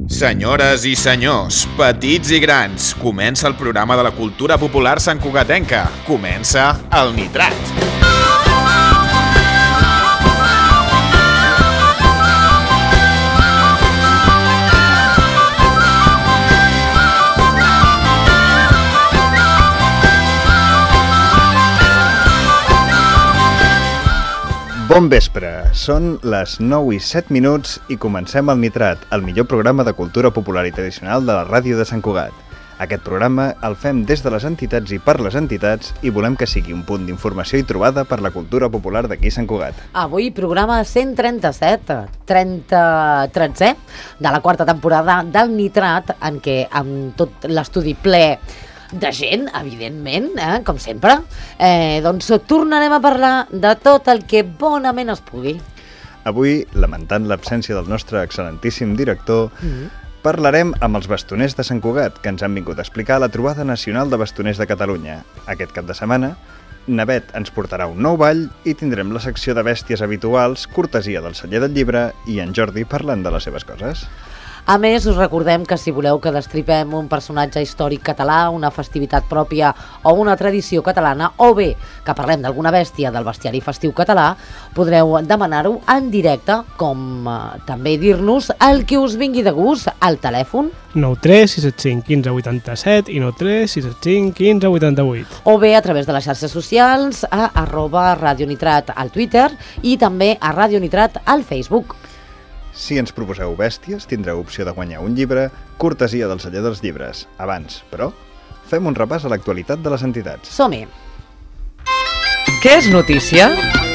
Senyores i senyors, petits i grans, comença el programa de la cultura popular santcugatenca. Comença el Nitrat. Bon vespre, són les 9 i 7 minuts i comencem el Nitrat, el millor programa de cultura popular i tradicional de la ràdio de Sant Cugat. Aquest programa el fem des de les entitats i per les entitats i volem que sigui un punt d'informació i trobada per la cultura popular d'aquí Sant Cugat. Avui programa 137, 13è de la quarta temporada del Nitrat, en què amb tot l'estudi ple de gent, evidentment, com sempre, doncs tornarem a parlar de tot el que bonament es pugui. Avui, lamentant l'absència del nostre excel·lentíssim director, parlarem amb els bastoners de Sant Cugat, que ens han vingut a explicar la trobada nacional de bastoners de Catalunya. Aquest cap de setmana, Navet ens portarà un nou ball i tindrem la secció de bèsties habituals, cortesia del celler del llibre i en Jordi parlant de les seves coses. A més, us recordem que si voleu que destripem un personatge històric català, una festivitat pròpia o una tradició catalana, o bé que parlem d'alguna bèstia del bestiari festiu català, podreu demanar-ho en directe, com també dir-nos el que us vingui de gust al telèfon 93 675 15 87 i 93 675 15 88. o bé a través de les xarxes socials a @radionitrat al Twitter i també a Radionitrat al Facebook. Si ens proposeu bèsties, tindreu opció de guanyar un llibre, cortesia del celler dels llibres. Abans, però, fem un repàs a l'actualitat de les entitats. Som-hi! Què és notícia?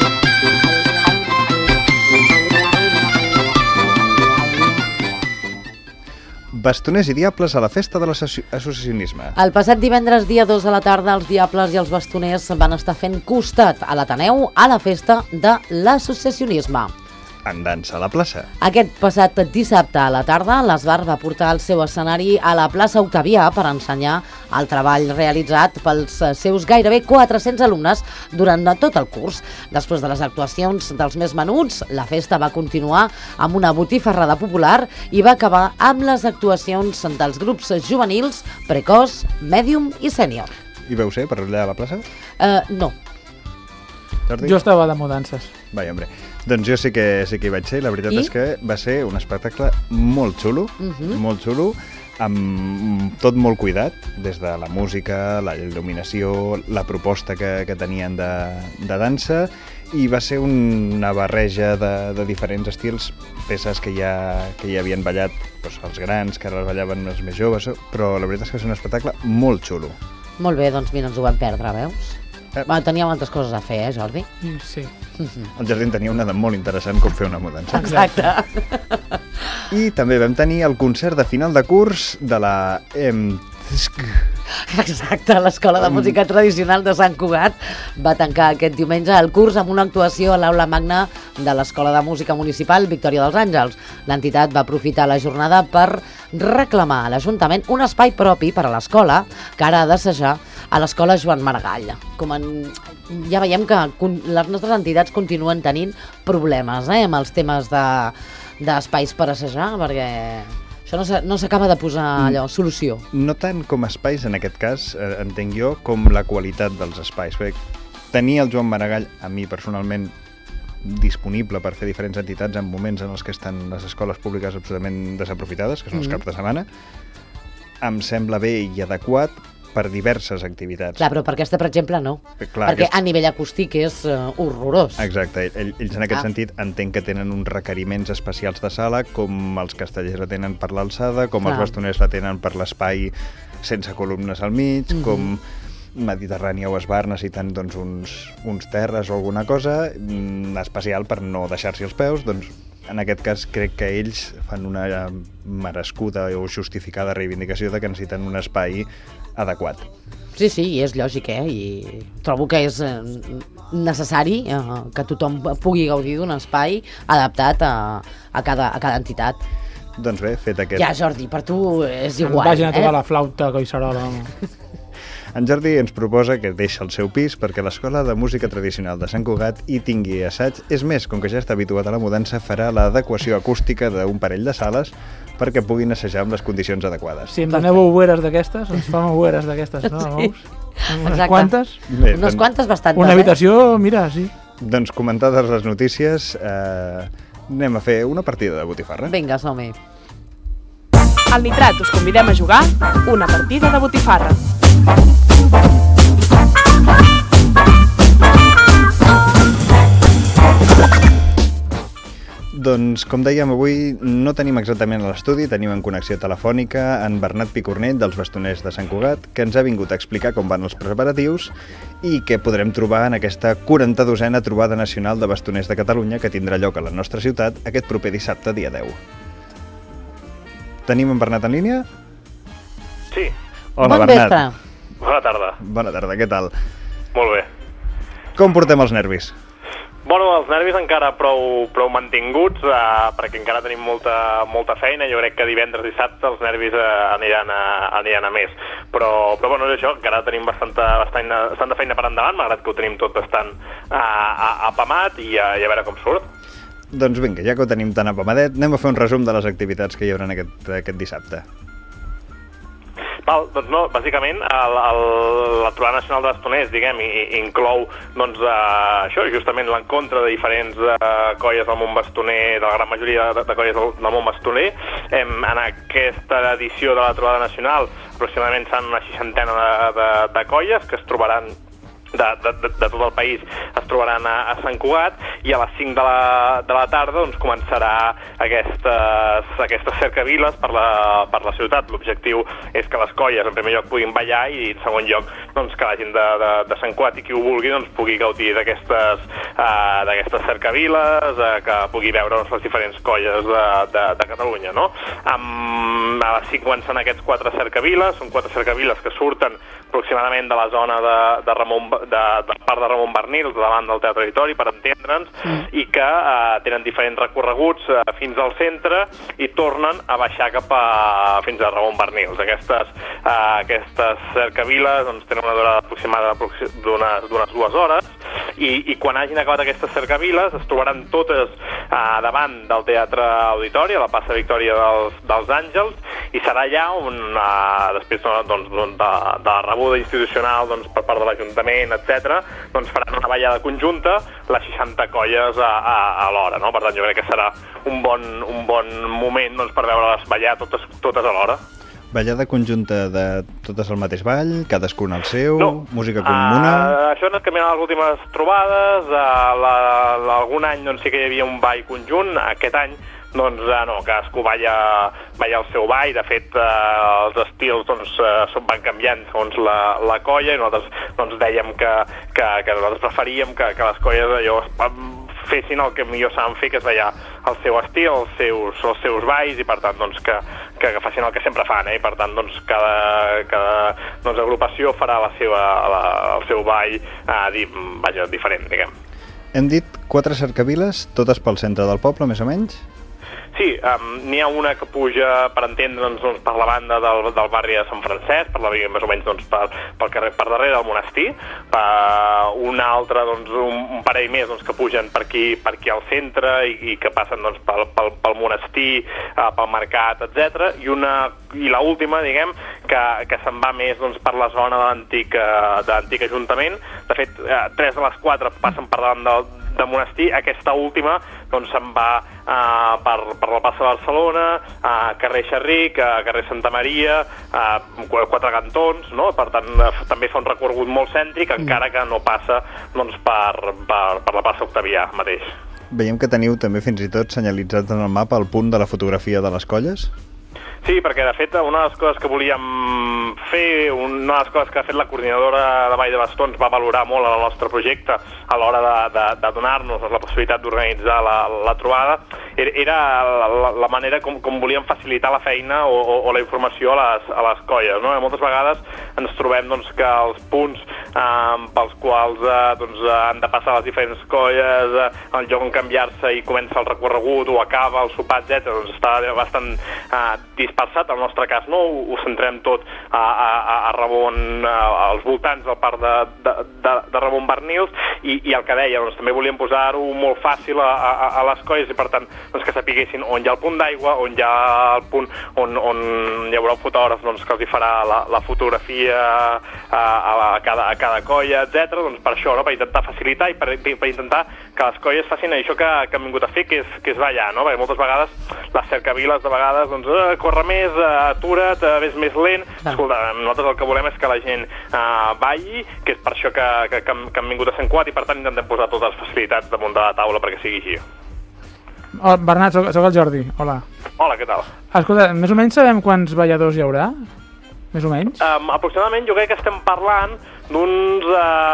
Bastoners i diables a la festa de l'associacionisme. El passat divendres, dia 2 a la tarda, els diables i els bastoners van estar fent costat a l'Ateneu a la festa de l'associacionisme. En dansa a la plaça. Aquest passat dissabte a la tarda, l'Esbar va portar el seu escenari a la plaça Octavià per ensenyar el treball realitzat pels seus gairebé 400 alumnes durant tot el curs. Després de les actuacions dels més menuts, la festa va continuar amb una botifarrada popular i va acabar amb les actuacions dels grups juvenils, precoç, mèdium i sènior. Hi veu ser per allà a la plaça? No. Jordi? Jo estava de mudances. Vai, hombre. Doncs jo sí que hi vaig ser, la veritat és que va ser un espectacle molt xulo, molt xulo, amb tot molt cuidat, des de la música, la il·luminació, la proposta que tenien de dansa, i va ser una barreja de diferents estils, peces que ja havien ballat doncs, els grans, que ara les ballaven els més joves, però la veritat és que va ser un espectacle molt xulo. Molt bé, doncs mira, ens ho vam perdre, veus? Teníem altres coses a fer, Jordi? Sí. El Jordi en tenia una de molt interessant, com fer una mudança. Exacte. I també vam tenir el concert de final de curs de la Exacte, l'Escola de Música Tradicional de Sant Cugat va tancar aquest diumenge el curs amb una actuació a l'Aula Magna de l'Escola de Música Municipal Victòria dels Àngels. L'entitat va aprofitar la jornada per reclamar a l'Ajuntament un espai propi per a l'escola que ara ha d'assajar a l'Escola Joan Maragall. Ja veiem que les nostres entitats continuen tenint problemes amb els temes d'espais per assajar, perquè això no s'acaba de posar allò, solució. No tant com espais, en aquest cas, entenc jo, com la qualitat dels espais. Perquè tenir el Joan Maragall, a mi personalment, disponible per fer diferents entitats en moments en els que estan les escoles públiques absolutament desaprofitades, que són els caps de setmana, em sembla bé i adequat per diverses activitats. Clar, però per aquesta, per exemple, no. Perquè a nivell acústic és horrorós. Exacte. Ells en aquest sentit entenc que tenen uns requeriments especials de sala, com els castellers la tenen per l'alçada, com els bastoners la tenen per l'espai sense columnes al mig, com Mediterrània o Esbar necessiten doncs, uns terres o alguna cosa especial per no deixar-s'hi els peus. Doncs, en aquest cas, crec que ells fan una merescuda o justificada reivindicació de que necessiten un espai adequat. Sí, i és lògic, i trobo que és necessari que tothom pugui gaudir d'un espai adaptat a cada entitat. Doncs bé, fet aquest... Ja, Jordi, per tu és igual. Vagin a tocar la flauta, coixarola. En Jordi ens proposa que deixa el seu pis perquè l'Escola de Música Tradicional de Sant Cugat hi tingui assaig. És més, com que ja està habituat a la mudança, farà l'adequació acústica d'un parell de sales perquè puguin assajar amb les condicions adequades. Si em doneu oueres d'aquestes, ens fan oueres d'aquestes, no? Sí. Unes quantes. Bé, Unes quantes bastant. Una habitació, mira, sí. Doncs comentades les notícies, anem a fer una partida de botifarra. Vinga, som-hi. Al Nitrat us convidem a jugar una partida de botifarra. Doncs, com dèiem, avui no tenim exactament a l'estudi, tenim en connexió telefònica en Bernat Picornell, dels Bastoners de Sant Cugat, que ens ha vingut a explicar com van els preparatius i què podrem trobar en aquesta 42a trobada nacional de bastoners de Catalunya que tindrà lloc a la nostra ciutat aquest proper dissabte, dia 10. Tenim en Bernat en línia? Sí. Hola, Bon Bernat. vespre. Bona tarda. Bona tarda, què tal? Molt bé. Com portem els nervis? Bueno, els nervis encara prou mantinguts, perquè encara tenim molta feina. Jo crec que divendres i dissabte els nervis aniran a més. Però bueno, és això, encara tenim bastanta feina per endavant, malgrat que ho tenim tot bastant apamat i a veure com surt. Doncs vinga, ja que ho tenim tan apamadet, anem a fer un resum de les activitats que hi haurà aquest dissabte. Val, doncs no, bàsicament la trobada nacional de bastoners, diguem, inclou doncs, això, justament l'encontre de diferents colles del món bastoner, de la gran majoria de colles del món bastoner. En aquesta edició de la trobada nacional aproximadament seran una 60 de colles que es trobaran de tot el país, es trobaran a Sant Cugat, i a les 5 de la tarda doncs, començarà aquestes cercaviles per la ciutat. L'objectiu és que les colles en primer lloc puguin ballar i en segon lloc doncs, que la gent de Sant Cugat i qui ho vulgui doncs, pugui gaudir d'aquestes cercaviles, que pugui veure doncs, les diferents colles de Catalunya, no? A les 5 comencen aquests 4 cercaviles, són 4 cercaviles que surten aproximadament de la zona del parc de Ramon Barnils, davant del Teatre Auditori, per entendre'ns, i que tenen diferents recorreguts fins al centre i tornen a baixar fins a Ramon Barnils. Aquestes cercaviles doncs, tenen una durada aproximada d'unes 2 hores, i quan hagin acabat aquestes cercaviles es trobaran totes davant del Teatre Auditori, a la plaça Victòria dels Àngels, i serà allà on, després doncs, de la rebuda institucional doncs, per part de l'Ajuntament, etc., doncs faran una ballada conjunta, les 60 colles alhora, no? Per tant, jo crec que serà un bon moment doncs, per veure-les ballar totes alhora. Ballada conjunta de totes al mateix ball, cadascun el seu, música comuna... Això no és canviant les últimes trobades, algun any doncs, sí que hi havia un ball conjunt, aquest any doncs no, cadascú balla el seu ball. De fet, els estils doncs, van canviant segons la colla, i nosaltres doncs, dèiem que nosaltres preferíem que les colles allò fessin el que millor saben fer, que és ballar el seu estil, els seus balls, i per tant doncs, que facin el que sempre fan, i per tant doncs, cada doncs, agrupació farà el seu ball diferent, diguem. Hem dit 4 cercaviles, totes pel centre del poble, més o menys? Sí, n'hi ha una que puja, per entendre'ns, doncs, per la banda del barri de Sant Francesc, més o menys doncs, pel carrer, per darrere del monestir, una altra, doncs, un parell més doncs, que pugen per aquí al centre i que passen doncs, pel monestir, pel mercat, etc. I l'última, diguem, que se'n va més doncs, per la zona de l'antic Ajuntament. De fet, 3 de les 4 passen per davant del monestir. Aquesta última doncs, se'n va per la plaça de Barcelona, carrer Xerric, carrer Santa Maria, 4 cantons, no? Per tant, també fa un recorregut molt cèntric, encara que no passa doncs, per la plaça Octavià mateix. Veiem que teniu també fins i tot senyalitzat en el mapa el punt de la fotografia de les colles? Sí, perquè de fet una de les coses que volíem fer, una de les coses que ha fet la coordinadora de Vall de Bastons va valorar molt el nostre projecte a l'hora de donar-nos la possibilitat d'organitzar la trobada, era la manera com volíem facilitar la feina o la informació a les colles, no? Moltes vegades ens trobem doncs, que els punts pels quals han de passar les diferents colles, el lloc on canviar-se i comença el recorregut o acaba el sopar, etc. Doncs està bastant dispersat. En el nostre cas no, ho centrem tot a Ramon, als voltants del parc de Ramon Barnils, i el que deia, doncs, també volíem posar-ho molt fàcil a les colles i per tant doncs, que sapiguessin on hi ha el punt d'aigua, on hi ha el punt on hi haurà un fotògraf doncs, que els hi farà la fotografia a cada colla, etc. Doncs per això, no? Per intentar facilitar i per intentar que les colles facin això que han vingut a fer, que és ballar, no? Perquè moltes vegades les cercaviles de vegades doncs, corre més, atura't, ves més lent. Escolta, nosaltres el que volem és que la gent balli, que és per això que han vingut a Sant Cugat, i per tant intentem posar totes les facilitats damunt de la taula perquè sigui així. Oh, Bernat, soc el Jordi, hola. Hola, què tal? Escolta, més o menys sabem quants balladors hi haurà? Més o menys? Aproximadament jo crec que estem parlant d'uns...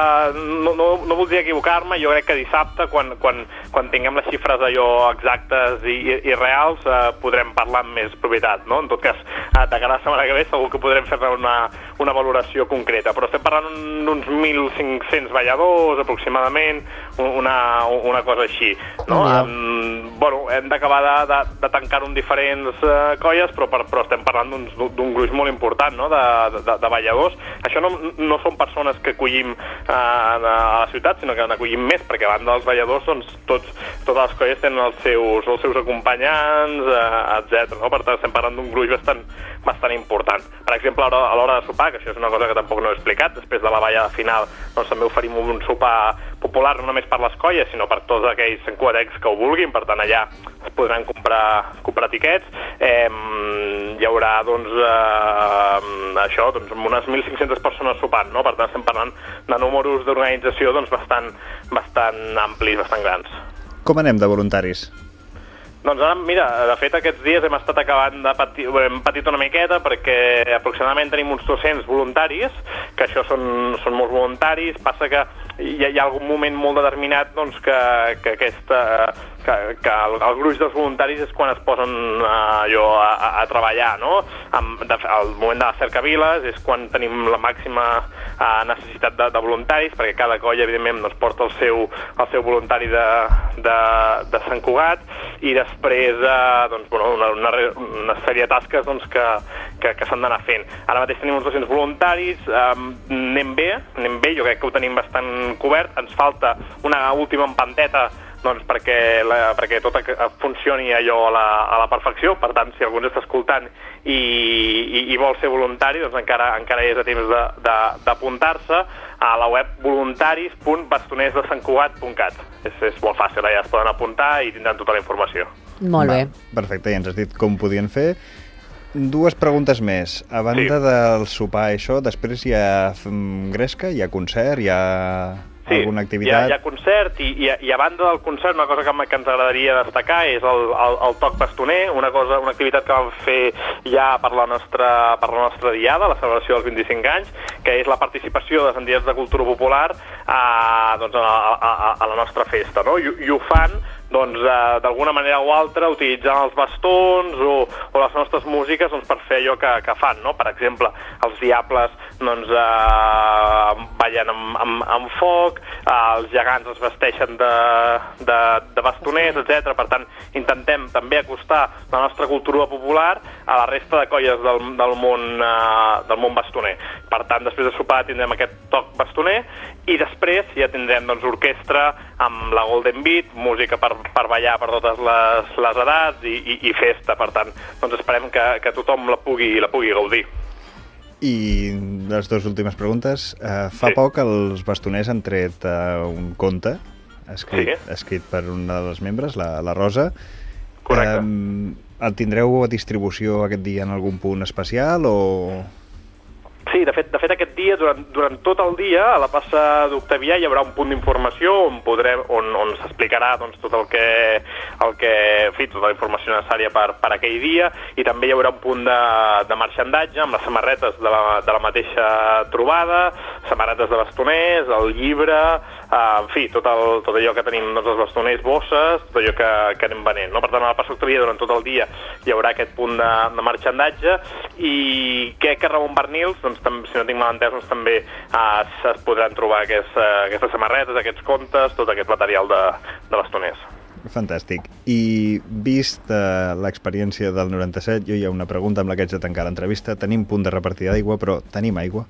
no voldria equivocar-me, jo crec que dissabte, quan tinguem les xifres allò exactes i reals, podrem parlar amb més propietat, no? En tot cas, de cara a la setmana que ve segur que podrem fer una valoració concreta, però estem parlant d'uns 1.500 balladors, aproximadament, una cosa així, no? Bueno, hem d'acabar de tancar-ho en diferents colles, però estem parlant d'un gruix molt important, no? De balladors. Això no són persones que acollim a la ciutat, sinó que n'acollim més, perquè a banda dels balladors, doncs, totes les colles tenen els seus acompanyants, etc. No? Per tant, estem parlant d'un gruix bastant important. Per exemple, a l'hora de sopar, que això és una cosa que tampoc no he explicat, després de la ballada final, doncs també oferim un sopar popular no només per les colles, sinó per tots aquells santcugatencs que ho vulguin, per tant allà es podran comprar tiquets. Hi haurà doncs això, doncs unes 1.500 persones sopant, no? Per tant estem parlant de números d'organització doncs bastant amplis, bastant grans. Com anem de voluntaris? Doncs ara, mira, de fet aquests dies hem estat acabant hem patit una miqueta perquè aproximadament tenim uns 200 voluntaris, que això són molts voluntaris. Passa que hi ha algun moment molt determinat doncs, que el gruix dels voluntaris és quan es posen a treballar, no? Al moment de les cercaviles és quan tenim la màxima necessitat de voluntaris, perquè cada colla evidentment doncs, porta el seu voluntari de Sant Cugat, i després doncs, bueno, una sèrie de tasques doncs, que s'han d'anar fent. Ara mateix tenim uns 200 voluntaris, anem bé, jo crec que ho tenim bastant cobert. Ens falta una última empanteta doncs, perquè tot funcioni allò a la perfecció. Per tant, si algú ens està escoltant i vol ser voluntari, doncs encara és a temps d'apuntar-se a la web voluntaris.bastonersdesantcugat.cat. És molt fàcil, ja es poden apuntar i tindran tota la informació. Molt bé. Perfecte, ja ens has dit com podien fer. Dues preguntes més. A banda del sopar i això, després hi ha gresca, hi ha concert, hi ha... Sí, alguna activitat? Hi ha concert i a banda del concert una cosa que ens agradaria destacar és el toc bastoner, una activitat que vam fer ja per la nostra diada, la celebració dels 25 anys, que és la participació de les entitats de cultura popular a la nostra festa, no? I ho fan doncs, d'alguna manera o altra utilitzant els bastons o les nostres músiques doncs, per fer allò que fan, no? Per exemple, els Diables doncs, ballen amb foc, els gegants es vesteixen de bastoners, etc. Per tant, intentem també acostar la nostra cultura popular a la resta de colles del món bastoner. Per tant, després de sopar tindrem aquest toc bastoner i després ja tindrem doncs, orquestra amb la Golden Beat, música per ballar per totes les edats i festa. Per tant, doncs esperem que tothom la pugui gaudir. I les dues últimes preguntes. Fa poc els bastoners han tret un conte escrit per una de les membres, la Rosa. Correcte. El tindreu a distribució aquest dia en algun punt especial o...? Sí, de fet aquest dia, durant tot el dia, a la plaça d'Octavià hi haurà un punt d'informació on s'explicarà doncs, tot tota la informació necessària per aquell dia, i també hi haurà un punt de marxandatge amb les samarretes de la mateixa trobada, samarretes de bastoners, el llibre, en fi, tot allò que tenim, doncs, els bastoners, bosses, tot allò que anem venent, no? Per tant, a la passeig durant tot el dia hi haurà aquest punt de marxandatge, i crec que Ramon Barnils, doncs, si no tinc mal entès, doncs, també es podran trobar aquestes samarretes, aquests contes, tot aquest material de bastoners. Fantàstic. I vist l'experiència del 97, jo hi ha una pregunta amb la que haig de tancar l'entrevista. Tenim punt de repartida d'aigua, però tenim aigua?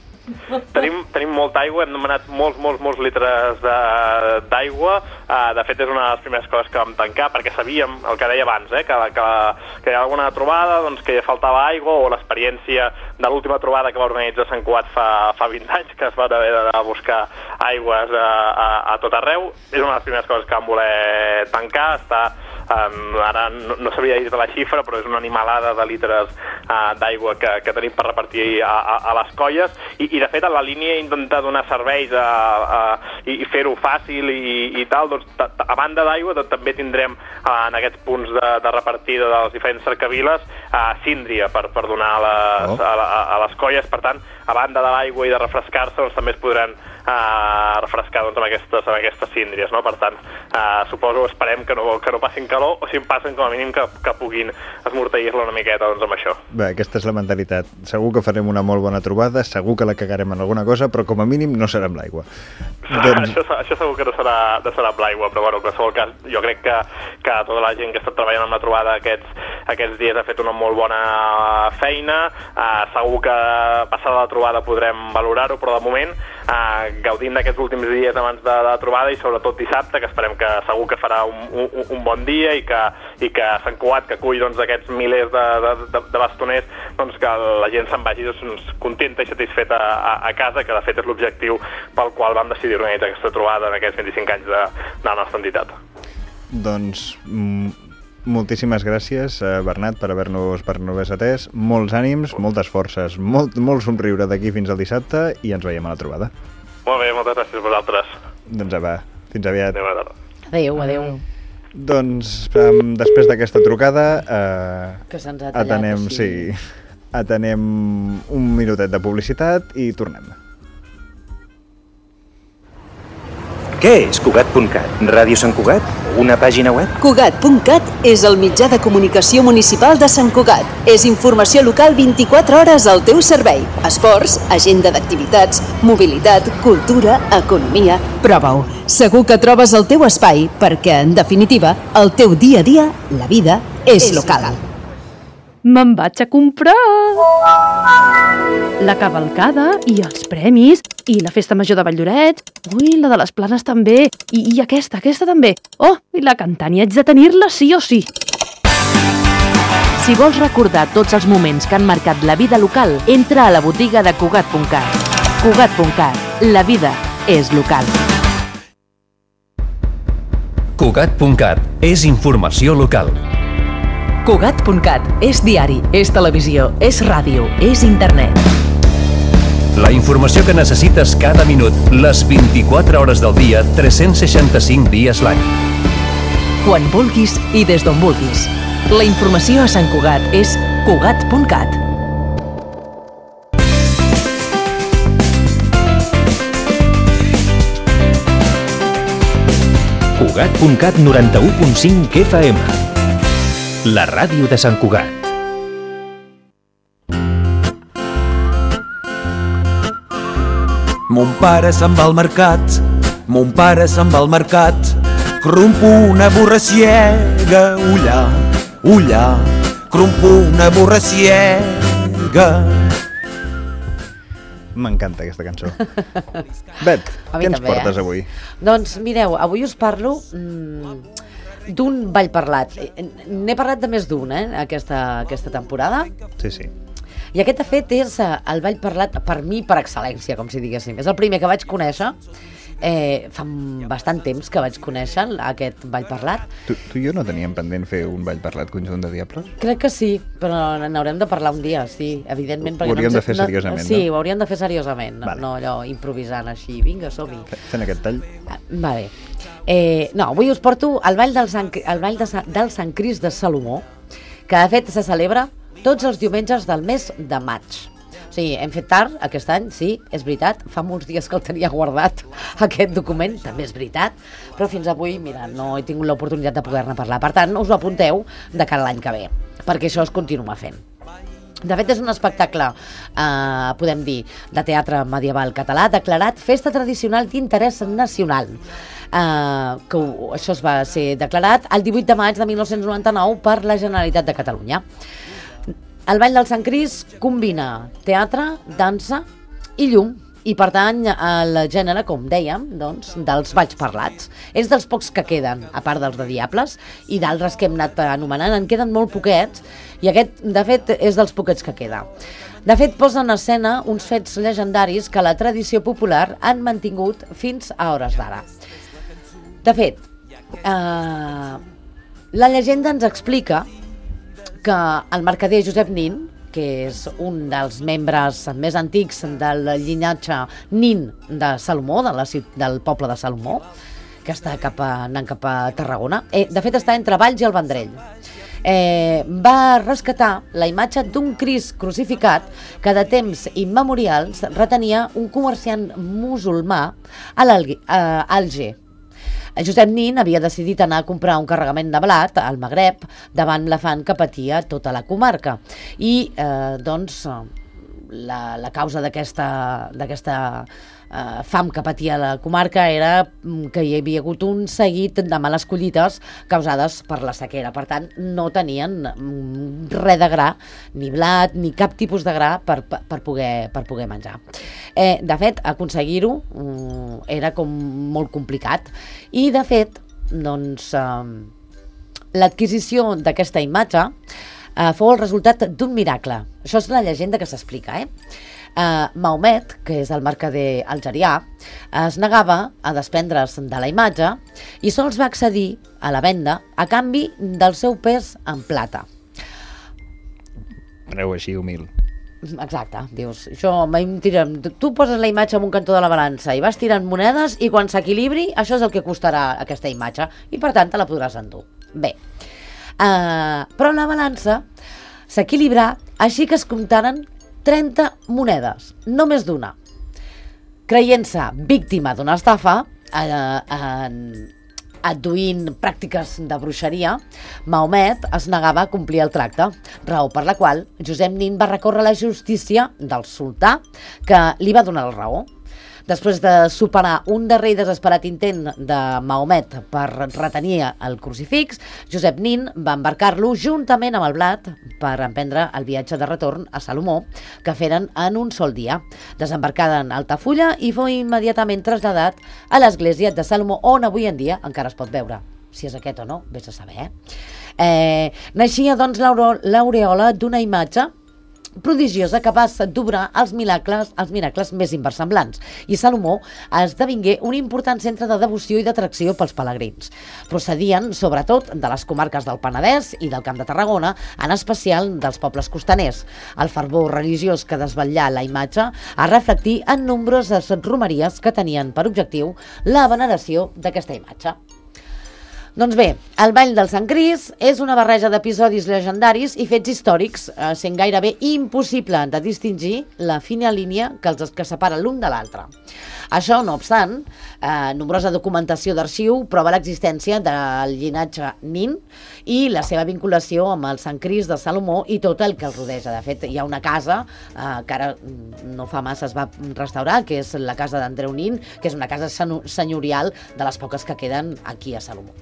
Tenim molta aigua, hem demanat molts litres d'aigua. De fet, és una de les primeres coses que vam tancar, perquè sabíem, el que deia abans, que hi ha alguna trobada, doncs, que faltava aigua, o l'experiència de l'última trobada que va organitzar Sant Cugat fa 20 anys, que es va haver d'anar a buscar aigües a tot arreu. És una de les primeres coses que vam voler tancar. Ara no sabria dir la xifra, però és una animalada de litres d'aigua que tenim per repartir a les colles, i de fet, en la línia intentar donar serveis i fer-ho fàcil i tal, doncs, a banda d'aigua també tindrem en aquests punts de repartida de les diferents cercaviles síndria per donar a les colles. Per tant, a banda de l'aigua i de refrescar-se, doncs, també es podran refrescar, doncs, amb aquestes síndries, no? Per tant, esperem que no passin calor, o si en passen, com a mínim que puguin esmorteir-la una miqueta, doncs, amb això. Bé, aquesta és la mentalitat. Segur que farem una molt bona trobada, segur que la cagarem en alguna cosa, però com a mínim no serà amb l'aigua. Això segur que no serà amb l'aigua, però bueno, en qualsevol cas, jo crec que tota la gent que ha estat treballant amb la trobada aquests dies ha fet una molt bona feina. Segur que passada la trobada podrem valorar-ho, però de moment gaudint d'aquests últims dies abans de la trobada, i sobretot dissabte, que esperem que segur que farà un bon dia, i que Sant Cugat, que acull, doncs, aquests milers de bastoners, doncs, que la gent se'n vagi, doncs, contenta i satisfeta a casa, que de fet és l'objectiu pel qual vam decidir organitzar aquesta trobada en aquests 25 anys de la nostra entitat. Doncs moltíssimes gràcies, Bernat, per haver-nos atès. Molts ànims, moltes forces, molt somriure d'aquí fins al dissabte, i ens veiem a la trobada. Molt bé, moltes gràcies a vosaltres. Doncs va, fins aviat. Adéu. Doncs després d'aquesta trucada que se'ns ha tallat, atenem un minutet de publicitat i tornem. Què és Cugat.cat? Ràdio Sant Cugat? Una pàgina web? Cugat.cat és el mitjà de comunicació municipal de Sant Cugat. És informació local 24 hores al teu servei. Esports, agenda d'activitats, mobilitat, cultura, economia... Prova-ho. Segur que trobes el teu espai perquè, en definitiva, el teu dia a dia, la vida, és local. Me'n vaig a comprar la cavalcada i els premis i la festa major de Valldorets. Ui, la de les Planes també. I aquesta també. Oh, i la Cantània, haig de tenir-la sí o sí. Si vols recordar tots els moments que han marcat la vida local, entra a la botiga de Cugat.cat. Cugat.cat. La vida és local. Cugat.cat és informació local. Cugat.cat és diari, és televisió, és ràdio, és internet. La informació que necessites cada minut, les 24 hores del dia, 365 dies l'any. Quan vulguis i des d'on vulguis. La informació a Sant Cugat és Cugat.cat. Cugat.cat 91.5 FM. La ràdio de Sant Cugat. Mon pare se'n va al mercat, mon pare se'n va al mercat, crumpo una burra ciega, ullà, crumpo una burra ciega. M'encanta aquesta cançó. Bet, què ens portes avui? Doncs mireu, avui us parlo d'un ball parlat. N'he parlat de més d'un, aquesta temporada. Sí. I aquest, de fet, és el ball parlat per mi per excel·lència, com si diguéssim. És el primer que vaig conèixer. Fa bastant temps que vaig conèixer aquest ball parlat. Tu i jo no teníem pendent fer un ball parlat conjunt de Diables? Crec que sí, però n'haurem de parlar un dia, sí, evidentment. Ho hauríem de fer seriosament, no? Sí, ho hauríem de fer seriosament, no allò improvisant així. Vinga, som-hi. Fent aquest tall? Va bé. No, avui us porto el ball del Sant Crist de Salomó, que de fet se celebra tots els diumenges del mes de maig. Sí, hem fet tard aquest any, sí, és veritat. Fa molts dies que el tenia guardat, aquest document, també és veritat. Però fins avui, mira, no he tingut l'oportunitat de poder-ne parlar. Per tant, us ho apunteu de cara a l'any que ve, perquè això es continua fent. De fet, és un espectacle, podem dir, de teatre medieval català, declarat Festa Tradicional d'Interès Nacional. Que això es va ser declarat el 18 de maig de 1999 per la Generalitat de Catalunya. El Ball del Sant Cris combina teatre, dansa i llum, i pertany al gènere, com dèiem, doncs, dels balls parlats. És dels pocs que queden, a part dels de Diables, i d'altres que hem anat anomenant, en queden molt poquets, i aquest, de fet, és dels poquets que queda. De fet, posa en escena uns fets legendaris que la tradició popular han mantingut fins a hores d'ara. De fet, la llegenda ens explica que el mercader Josep Nin, que és un dels membres més antics del llinatge Nin de Salomó, del poble de Salomó, que està anant cap a Tarragona. De fet, està entre Valls i el Vendrell. Va rescatar la imatge d'un Crist crucificat que de temps immemorials retenia un comerciant musulmà a Alger. Josep Nin havia decidit anar a comprar un carregament de blat al Magreb davant l'afany que patia tota la comarca. I, doncs, la causa d'aquesta fam que patia la comarca era que hi havia hagut un seguit de males collites causades per la sequera. Per tant, no tenien res de gra, ni blat, ni cap tipus de gra per poder menjar. De fet, aconseguir-ho era com molt complicat. I, de fet, doncs, l'adquisició d'aquesta imatge fou el resultat d'un miracle. Això és la llegenda que s'explica, Mahomet, que és el mercader algerià, es negava a desprendre's de la imatge i sols va accedir a la venda a canvi del seu pes en plata. Preu així humil. Exacte, dius, tu poses la imatge en un cantó de la balança i vas tirant monedes i quan s'equilibri això és el que costarà aquesta imatge i per tant te la podràs endur. Bé, però la balança s'equilibrà així que es comptaren 30 monedes, no més d'una. Creient-se víctima d'una estafa, adduint pràctiques de bruixeria, Mahomet es negava a complir el tracte, raó per la qual Josep Nin va recórrer a la justícia del sultà, que li va donar la raó. Després de superar un darrer i desesperat intent de Mahomet per retenir el crucifix, Josep Nin va embarcar-lo juntament amb el blat per emprendre el viatge de retorn a Salomó, que feren en un sol dia. Desembarcaren a Altafulla i fou immediatament traslladat a l'església de Salomó, on avui en dia encara es pot veure. Si és aquest o no, vés a saber. Naixia, doncs, l'aureola d'una imatge prodigiosa capaç d'obrar els miracles més inversemblants. I Salomó esdevingué un important centre de devoció i d'atracció pels pelegrins. Procedien, sobretot, de les comarques del Penedès i del Camp de Tarragona, en especial dels pobles costaners. El fervor religiós que desvetllà la imatge es reflectí en nombroses romeries que tenien per objectiu la veneració d'aquesta imatge. Doncs bé, el Ball del Sant Cris és una barreja d'episodis legendaris i fets històrics, sent gairebé impossible de distingir la fina línia que separa l'un de l'altre. Això, no obstant, nombrosa documentació d'arxiu prova l'existència del llinatge Nin i la seva vinculació amb el Sant Cris de Salomó i tot el que el rodeja. De fet, hi ha una casa que ara no fa massa es va restaurar, que és la casa d'Andreu Nin, que és una casa senyorial de les poques que queden aquí a Salomó.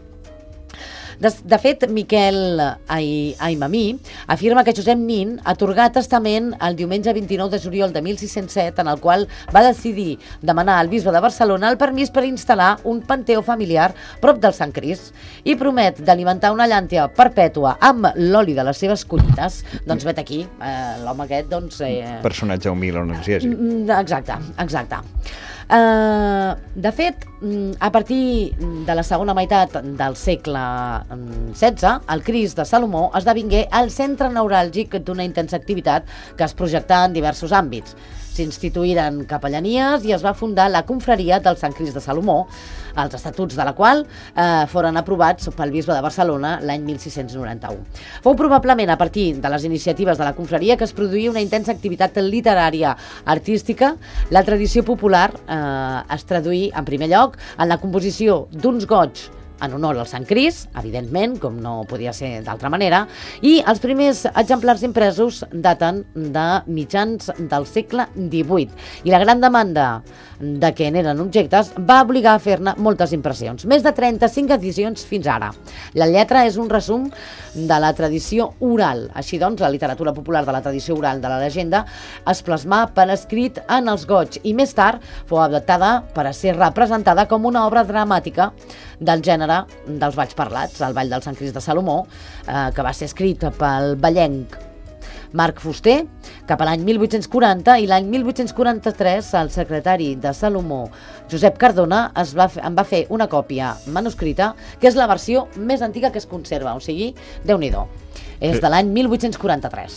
De fet, Miquel Aimamí afirma que Josep Nin atorgà testament el diumenge 29 de juliol de 1607, en el qual va decidir demanar al bisbe de Barcelona el permís per instal·lar un panteó familiar prop del Sant Cris i promet d'alimentar una llàntia perpètua amb l'oli de les seves collites. Doncs vet aquí, l'home aquest, doncs... Personatge humil on ens hi hagi. Exacte. De fet, a partir de la segona meitat del segle XVI, el Crist de Salomó esdevingué el centre neuràlgic d'una intensa activitat que es projectà en diversos àmbits. S'instituïren capellanies i es va fundar la confraria del Sant Crist de Salomó, els estatuts de la qual foren aprovats pel bisbe de Barcelona l'any 1691. Fou probablement a partir de les iniciatives de la confraria que es produïa una intensa activitat literària artística. La tradició popular es traduí, en primer lloc, en la composició d'uns goigs en honor al Sant Crist, evidentment, com no podia ser d'altra manera, i els primers exemplars impresos daten de mitjans del segle XVIII. I la gran demanda de què n'eren objectes va obligar a fer-ne moltes impressions. Més de 35 edicions fins ara. La lletra és un resum de la tradició oral. Així doncs, la literatura popular de la tradició oral de la llegenda es plasmà per escrit en els goigs i més tard fou adaptada per a ser representada com una obra dramàtica del gènere dels balls parlats, el Ball del Sant Crist de Salomó, que va ser escrit pel ballenc Marc Fuster cap a l'any 1840 i l'any 1843 el secretari de Salomó, Josep Cardona, en va fer una còpia manuscrita, que és la versió més antiga que es conserva, o sigui, Déu-n'hi-do. És de l'any 1843.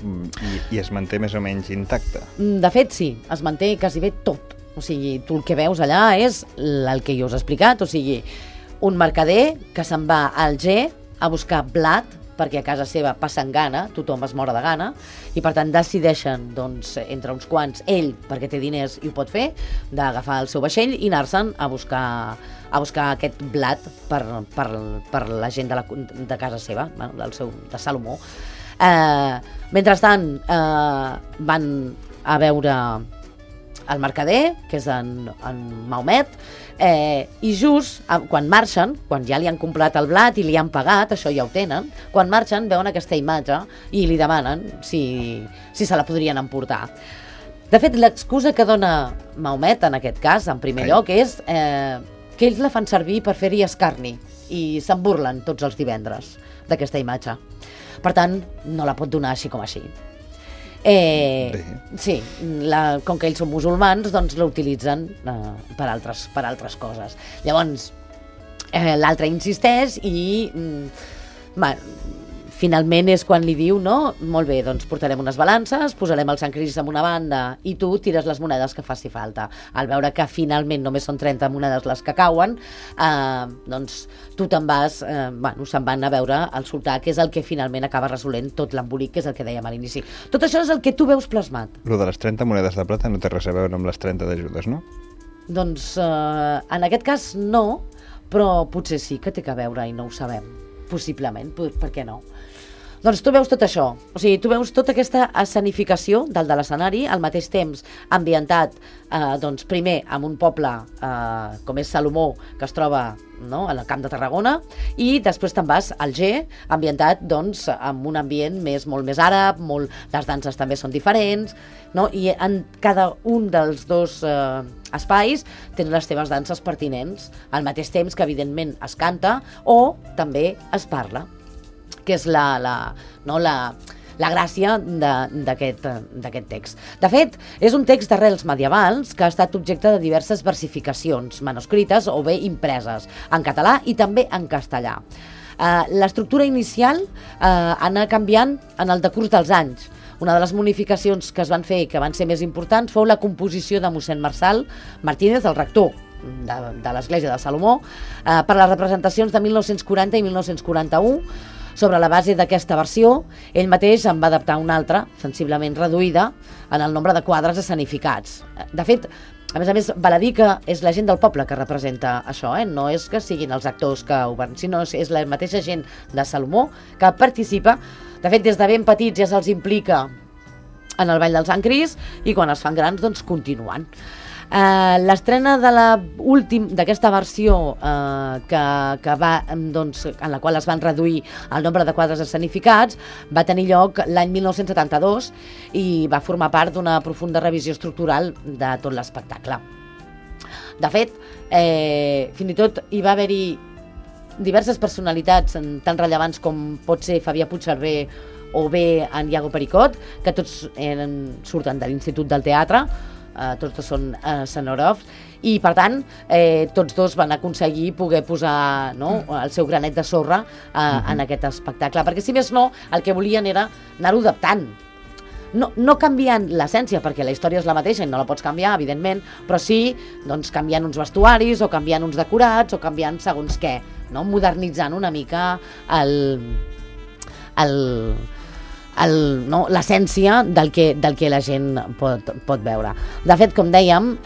I es manté més o menys intacte? De fet, sí, es manté quasi bé tot. O sigui, tu el que veus allà és el que jo us he explicat, o sigui, un mercader que se'n va al Alger a buscar blat, perquè a casa seva passen gana, tothom es mora de gana, i per tant decideixen, doncs, entre uns quants, ell, perquè té diners i ho pot fer, d'agafar el seu vaixell i anar-se'n a buscar aquest blat per la gent de casa seva, de Salomó. Mentrestant, van a veure el mercader, que és en Mahomet, i just quan marxen, quan ja li han comprat el blat i li han pagat, això ja ho tenen, quan marxen veuen aquesta imatge i li demanen si se la podrien emportar. De fet, l'excusa que dona Mahomet en aquest cas, en primer lloc, és que ells la fan servir per fer-hi escarni i se'n burlen tots els divendres d'aquesta imatge. Per tant, no la pot donar així com així. Sí, com que ells són musulmans, doncs l'utilitzen per altres coses. Llavors, l'altre insisteix i finalment és quan li diu, no, molt bé, doncs portarem unes balances, posarem el Sant Crist en una banda i tu tires les monedes que faci falta. Al veure que finalment només són 30 monedes les que cauen, doncs tu te'n vas, se'n van a veure el sultà, que és el que finalment acaba resolent tot l'embolic, que és el que dèiem a l'inici. Tot això és el que tu veus plasmat. Lo de les 30 monedes de plata no té res a veure amb les 30 d'ajudes, no? Doncs en aquest cas no, però potser sí que té a veure i no ho sabem. Possiblement, per què no? Doncs tu veus tot això, o sigui, tu veus tota aquesta escenificació del de l'escenari, al mateix temps ambientat, doncs primer en un poble com és Salomó, que es troba al Camp de Tarragona, i després te'n vas al Alger, ambientat doncs amb un ambient molt més àrab, les danses també són diferents, i en cada un dels dos espais tenen les teves danses pertinents, al mateix temps que evidentment es canta o també es parla, que és la gràcia d'aquest text. De fet, és un text d'arrels medievals que ha estat objecte de diverses versificacions manuscrites o bé impreses en català i també en castellà. L'estructura inicial ha anat canviant en el decurs dels anys. Una de les modificacions que es van fer i que van ser més importants fou la composició de mossèn Marçal Martínez, el rector de l'Església de Salomó, per les representacions de 1940 i 1941. Sobre la base d'aquesta versió, ell mateix en va adaptar una altra, sensiblement reduïda, en el nombre de quadres escenificats. De fet, a més, val a dir que és la gent del poble que representa això, no és que siguin els actors que ho van, sinó és la mateixa gent de Salomó que participa. De fet, des de ben petits ja se'ls implica en el Ball del Sant Crist i quan es fan grans, doncs, continuen. L'estrena d'aquesta versió en la qual es van reduir el nombre de quadres escenificats va tenir lloc l'any 1972 i va formar part d'una profunda revisió estructural de tot l'espectacle. De fet, fins i tot hi va haver-hi diverses personalitats tan rellevants com pot ser Fabià Puigcerver o bé en Iago Pericot, que tots surten de l'Institut del Teatre, tots dos són scenògrafs, i per tant tots dos van aconseguir poder posar el seu granet de sorra en aquest espectacle, perquè si més no el que volien era anar-ho adaptant. No canviant l'essència, perquè la història és la mateixa i no la pots canviar, evidentment, però sí canviant uns vestuaris o canviant uns decorats o canviant segons què, modernitzant una mica l'essència del que la gent pot veure. De fet, com dèiem,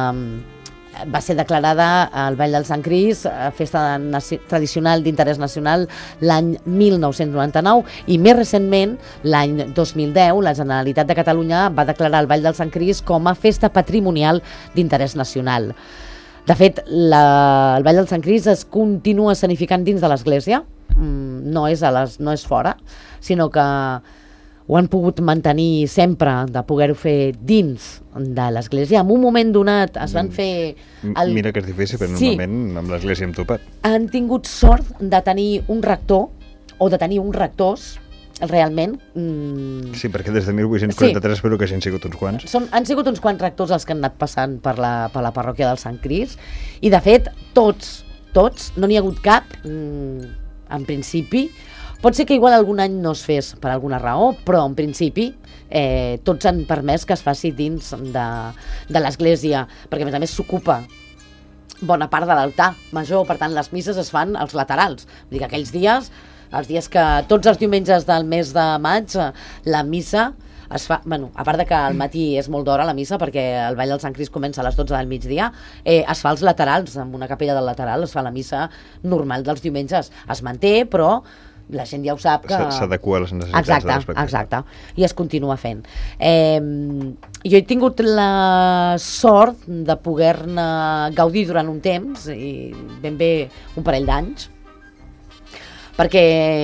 va ser declarada el Ball del Sant Crist festa tradicional d'interès nacional l'any 1999 i més recentment, l'any 2010, la Generalitat de Catalunya va declarar el Ball del Sant Crist com a festa patrimonial d'interès nacional. De fet, el Ball del Sant Crist es continua escenificant dins de l'església, no és fora, sinó que ho han pogut mantenir sempre, de poder-ho fer dins de l'església. En un moment donat es van fer... Mira que és difícil, però en un moment amb l'església hem topat. Han tingut sort de tenir un rector, o de tenir uns rectors, realment... Sí, perquè des de 1843 espero que hagin sigut uns quants. Han sigut uns quants rectors els que han anat passant per la parròquia del Sant Crist, i de fet, tots, no n'hi ha hagut cap, en principi. Pot ser que igual algun any no es fes per alguna raó, però en principi tots han permès que es faci dins de l'església, perquè a més s'ocupa bona part de l'altar major, per tant les misses es fan als laterals. Vull dir que aquells dies, els dies que tots els diumenges del mes de maig, la missa es fa, a part de que al matí és molt d'hora la missa, perquè el Ball del Sant Crist comença a les 12 del migdia, es fa als laterals, amb una capella del lateral es fa la missa normal dels diumenges. Es manté, però la gent ja ho sap que... S'adequa a les necessitats de l'espectacle. Exacte, i es continua fent. Jo he tingut la sort de poder-ne gaudir durant un temps, i ben bé un parell d'anys, perquè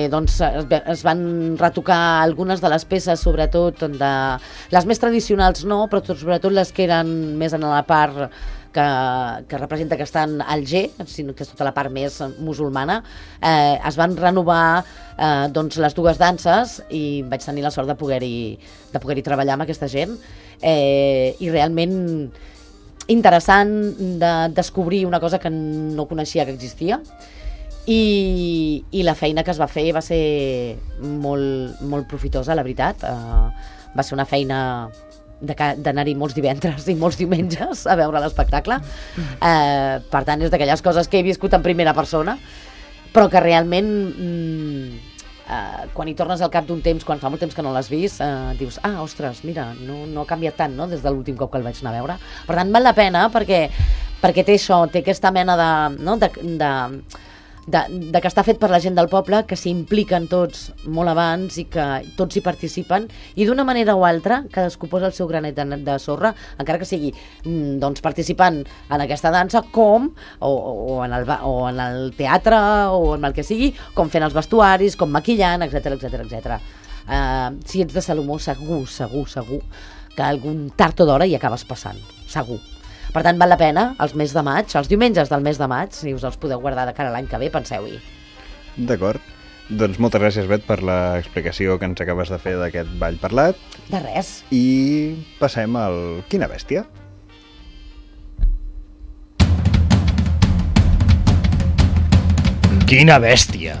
es van retocar algunes de les peces, sobretot les més tradicionals no, però sobretot les que eren més en la part que representa que estan al G, sinó que és tota la part més musulmana. Es van renovar les dues danses i vaig tenir la sort de poder-hi treballar amb aquesta gent, i realment interessant de descobrir una cosa que no coneixia que existia, i la feina que es va fer va ser molt, molt profitosa, la veritat. Va ser una feina d'anar-hi molts divendres i molts diumenges a veure l'espectacle. Per tant, és d'aquelles coses que he viscut en primera persona, però que realment quan hi tornes al cap d'un temps, quan fa molt temps que no l'has vist, dius, ostres, mira, no ha canviat tant, no?, des de l'últim cop que el vaig anar a veure. Per tant, val la pena, perquè té això, té aquesta mena de que està fet per la gent del poble, que s'hi impliquen tots molt abans i que tots hi participen, i d'una manera o altra cadascú posa el seu granet de sorra, encara que sigui participant en aquesta dansa, com o en el teatre o en el que sigui, com fent els vestuaris, com maquillant, etc. Si ets de Salomó, segur que algun tard o d'hora hi acabes passant, segur. Per tant, val la pena, els diumenges del mes de maig, si us els podeu guardar de cara a l'any que ve, penseu-hi. D'acord. Doncs moltes gràcies, Bet, per l'explicació que ens acabes de fer d'aquest ball parlat. De res. I passem al Quina Bèstia. Quina bèstia!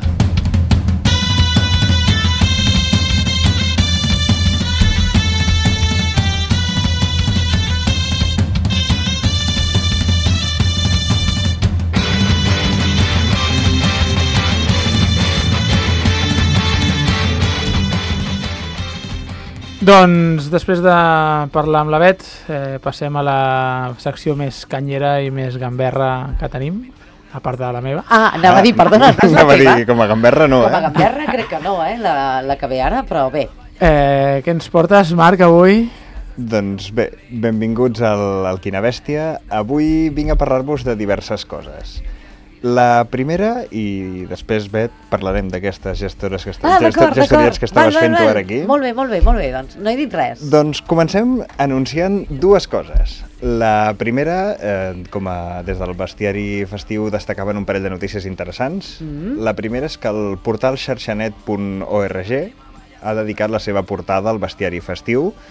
Doncs, després de parlar amb la Bet, passem a la secció més canyera i més gamberra que tenim, a part de la meva. Anava a dir, perdona, anava a dir, com a gamberra no, Com a gamberra crec que no, la que ve ara, però bé. Què ens portes, Marc, avui? Doncs bé, benvinguts al Quina Bèstia. Avui vinc a parlar-vos de diverses coses. La primera, i després, Bet, parlarem d'aquestes gestoriats que estaves fent tu ara aquí. Molt bé, doncs no he dit res. Doncs comencem anunciant dues coses. La primera, des del bestiari festiu destacaven un parell de notícies interessants. La primera és que el portal xarxanet.org ha dedicat la seva portada al bestiari festiu,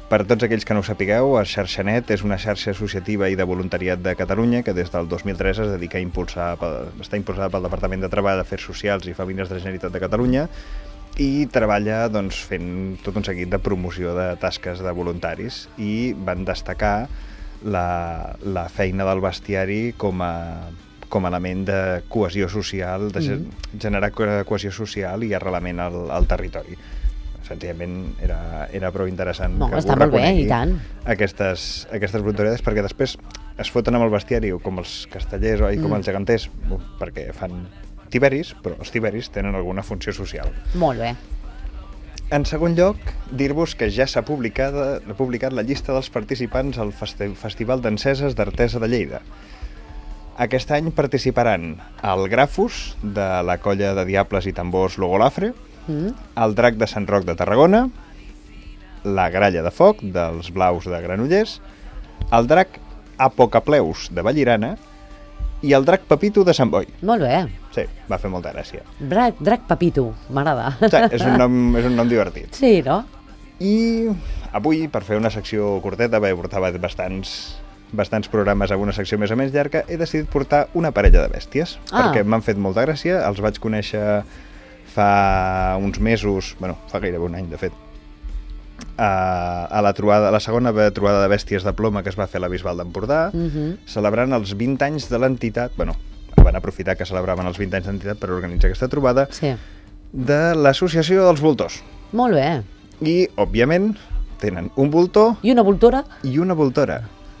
Per tots aquells que no ho sapigueu, el Xarxanet és una xarxa associativa i de voluntariat de Catalunya que des del 2003 es dedica a està impulsada pel Departament de Treball, Afers Socials i Famílies de la Generalitat de Catalunya i treballa fent tot un seguit de promoció de tasques de voluntaris i van destacar la feina del bestiari com a element de cohesió social, de generar cohesió social i arrelament al territori. Senzillament era prou interessant que està molt bé, i tant. Aquestes voluntariades, perquè després es foten amb el bestiari com els castellers i com els geganters, perquè fan tiberis, però els tiberis tenen alguna funció social. Molt bé. En segon lloc, dir-vos que ja s'ha publicat la llista dels participants al Festival d'Enceses d'Artesa de Lleida. Aquest any participaran el Grafus, de la colla de Diables i Tambors Logolafre, el Drac de Sant Roc de Tarragona, la Gralla de Foc, dels Blaus de Granollers, el Drac Apocapleus de Vallirana i el Drac Pepito de Sant Boi. Molt bé. Sí, va fer molta gràcia. Drac Pepito, m'agrada. Sí, és un nom divertit. Sí, no? I avui, per fer una secció curteta, portava bastants programes amb una secció més o menys llarga, he decidit portar una parella de bèsties, perquè m'han fet molta gràcia, els vaig conèixer fa uns mesos, fa gairebé un any, de fet, a la segona trobada de bèsties de ploma que es va fer a la Bisbal d'Empordà, celebrant els 20 anys de l'entitat, van aprofitar que celebraven els 20 anys d'entitat per organitzar aquesta trobada, de l'Associació dels Voltors. Molt bé. I, òbviament, tenen un voltor... I una voltora. I una voltora.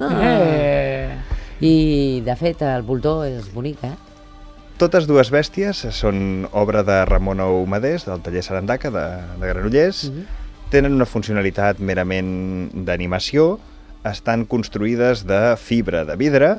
I, de fet, el voltor és bonic, Totes dues bèsties són obra de Ramon Humadés, del taller Sarandaca de Granollers. Tenen una funcionalitat merament d'animació. Estan construïdes de fibra de vidre.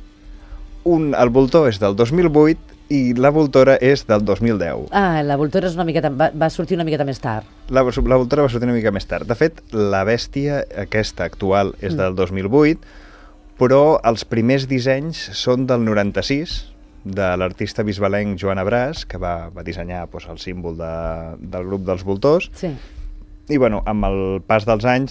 El voltor és del 2008 i la voltora és del 2010. La voltora és va sortir una miqueta més tard. La voltora va sortir una mica més tard. De fet, la bèstia aquesta actual és del 2008, però els primers dissenys són del 96, de l'artista bisbalenc Joan Abràs, que va dissenyar el símbol del grup dels voltors. Sí. I, amb el pas dels anys,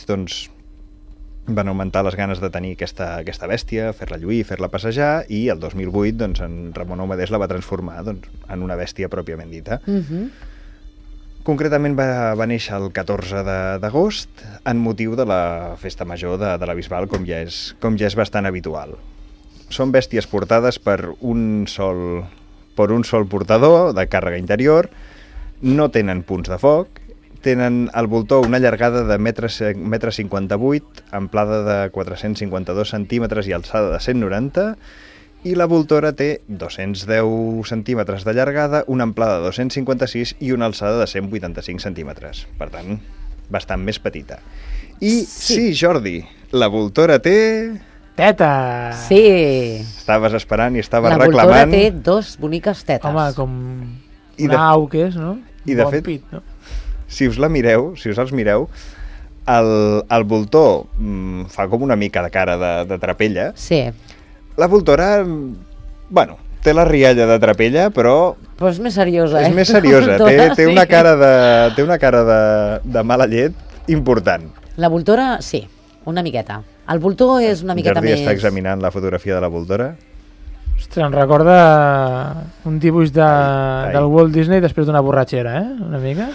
van augmentar les ganes de tenir aquesta bèstia, fer-la lluir, fer-la passejar, i el 2008, en Ramon Humadés la va transformar en una bèstia pròpiament dita. Concretament va néixer el 14 d'agost, en motiu de la festa major de la Bisbal, com ja és bastant habitual. Són bèsties portades per un sol portador de càrrega interior, no tenen punts de foc, tenen al voltor una llargada de 1,58 m, amplada de 452 centímetres i alçada de 190, i la voltora té 210 centímetres de llargada, una amplada de 256 i una alçada de 185 centímetres. Per tant, bastant més petita. I sí, Jordi, la voltora té... Teta! Sí! Estaves esperant i estaves reclamant... La voltora té dos boniques tetes. Home, com una au que és, no? I de fet, si us els mireu, el voltor fa com una mica de cara de trapella. Sí. La voltora, té la rialla de trapella, però... Però és més seriosa, És més seriosa, té una cara de mala llet important. La voltora, sí, una miqueta. El voltor és una miqueta més... Jordi està examinant la fotografia de la voltora. Ostres, em recorda un dibuix del Walt Disney després d'una borratxera, una mica.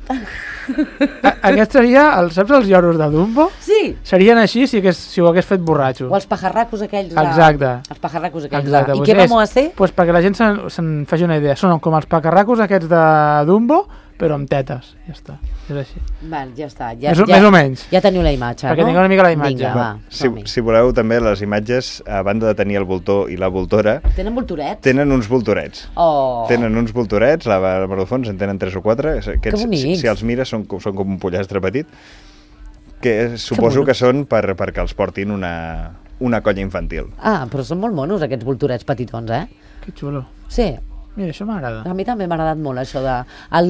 Aquest seria, saps els lloros de Dumbo? Sí. Serien així si ho hagués fet borratxo. O els pajarracos aquells. Exacte. Els pajarracos aquells. I què vam a ser? Pues perquè la gent se'n faci una idea. Són com els pajarracos aquests de Dumbo, però amb tetes. Ja està. És així. Val, ja està. Més o menys. Ja teniu la imatge, perquè tingueu una mica la imatge. Vinga, si voleu també les imatges, a banda de tenir el voltor i la voltora... Tenen voltorets? Tenen uns voltorets. Oh. Tenen uns voltorets, la de fons en tenen 3 o 4. Que bonics. Si els mires són com un pollastre petit, que suposo que són perquè els portin una colla infantil. Però són molt monos aquests voltorets petitons, Que xulo. Sí. Mira, això m'agrada. A mi també m'ha agradat molt això de...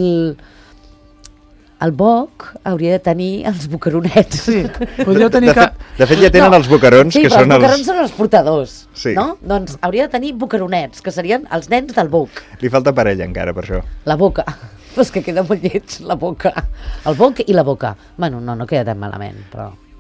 El boc hauria de tenir els bocaronets. Sí, podríeu tenir... De fet, ja tenen els bocarons, que són els... Sí, els bocarons són els portadors, sí. No? Doncs hauria de tenir bocaronets, que serien els nens del boc. Li falta parella encara, per això. La boca. Però és que queda molt lleig, la boca. El boc i la boca. Bueno, no queda tan malament, però...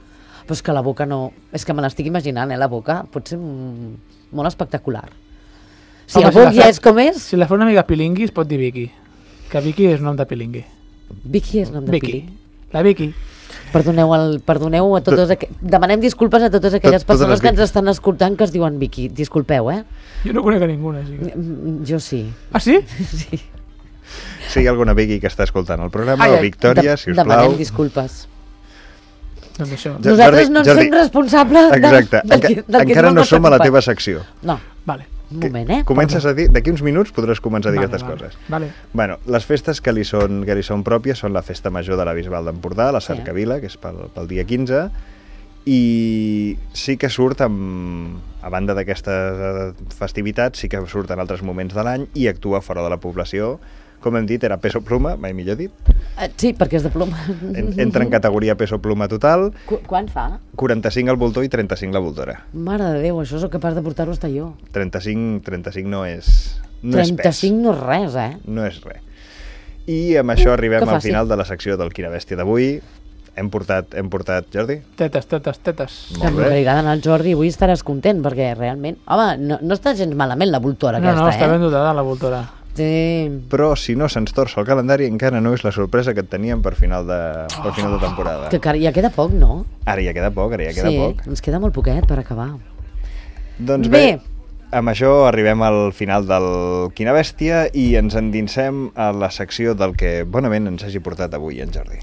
Però és que la boca no... És que me l'estic imaginant, la boca pot ser molt espectacular. Si el boc ja és com és... Si la fa una amiga Pilingui es pot dir Vicky, que Vicky és nom de Pilingui. Vicky és nom de Pilingui? La Vicky. Perdoneu a totes... Demanem disculpes a totes aquelles persones que ens estan escoltant que es diuen Vicky. Disculpeu, Jo no conec a ninguna, així que... Jo sí. Ah, sí? Sí. Si hi ha alguna Vicky que està escoltant el programa, o Victòria, si us plau... Demanem disculpes. Doncs això. Nosaltres no ens fem responsables Exacte. Encara no som a la teva secció. No. Vale. Un moment, Comences a dir, d'aquí uns minuts podràs començar a dir aquestes coses. Vale. Bueno, les festes que li són pròpies són la Festa Major de la Bisbal d'Empordà, la Cercavila, que és pel dia 15, i sí que surt, a banda d'aquesta festivitat, sí que surt en altres moments de l'any i actua fora de la població. Com hem dit, era peso pluma, mai millor dit. Sí, perquè és de ploma. Entra en categoria peso pluma total. Quan fa? 45 al voltor i 35 la voltora. Mare de Déu, això és capaç de portar-ho hasta jo. 35 no és... 35 no és res, No és res. I amb això arribem al final de la secció del Quina Bèstia d'avui. Hem portat, Jordi? Tetes. Molt bé. Que al Jordi avui estaràs content, perquè realment... Home, no està gens malament la voltora aquesta, No, està ben dotada la voltora. Sí. Però si no se'ns torça el calendari encara no és la sorpresa que et teníem per final de temporada. Que ja queda poc, no? Ara ja queda poc. Sí, ens queda molt poquet per acabar. Doncs bé, amb això arribem al final del Quina Bèstia i ens endinsem a la secció del que bonament ens hagi portat avui en Jordi.